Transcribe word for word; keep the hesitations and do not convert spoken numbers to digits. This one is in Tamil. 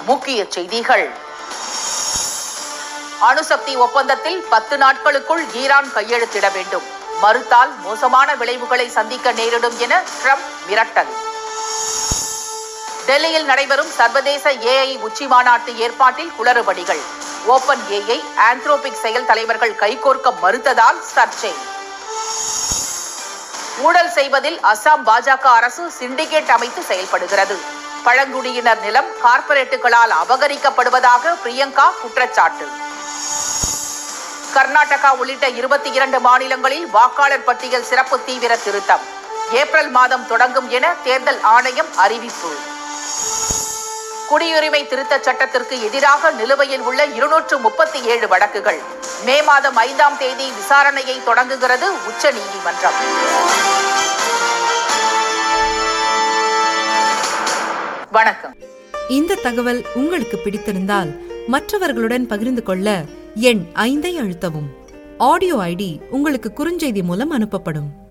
முக்கிய செய்திகள். அணுசக்தி ஒப்பந்தத்தில் பத்து நாட்களுக்குள் ஈரான் கையெழுத்திட வேண்டும். மறுத்தால் மோசமான விளைவுகளை சந்திக்க நேரிடும் என ட்ரம்ப் மிரட்டல். டெல்லியில் நடைபெறும் சர்வதேச ஏஐ உச்சி மாநாட்டு ஏற்பாட்டில் குளறுபடிகள். ஓபன் ஏஐ, ஆந்த்ரோபிக் செயல் தலைவர்கள் கைகோர்க்க மறுத்ததால் சர்ச்சை. ஊழல் செய்வதில் அசாம் பாஜக அரசு சிண்டிகேட் அமைத்து செயல்படுகிறது. பழங்குடியினர் நிலம் கார்ப்பரேட்டுகளால் அபகரிக்கப்படுவதாக பிரியங்கா குற்றச்சாட்டு. கர்நாடகா உள்ளிட்ட இருபத்தி இரண்டு மாநிலங்களில் வாக்காளர் பட்டியல் சிறப்பு தீவிர திருத்தம் ஏப்ரல் மாதம் தொடங்கும் என தேர்தல் ஆணையம் அறிவிப்பு. குடியுரிமை திருத்தச் சட்டத்திற்கு எதிராக நிலுவையில் உள்ள இருநூற்று முப்பத்தி ஏழு வழக்குகள் மே மாதம் ஐந்தாம் தேதி விசாரணையை தொடங்குகிறது உச்சநீதிமன்றம். வணக்கம். இந்த தகவல் உங்களுக்கு பிடித்திருந்தால் மற்றவர்களுடன் பகிர்ந்து கொள்ள எண் ஐந்தை அழுத்தவும். ஆடியோ ஐடி உங்களுக்கு குறுஞ்செய்தி மூலம் அனுப்பப்படும்.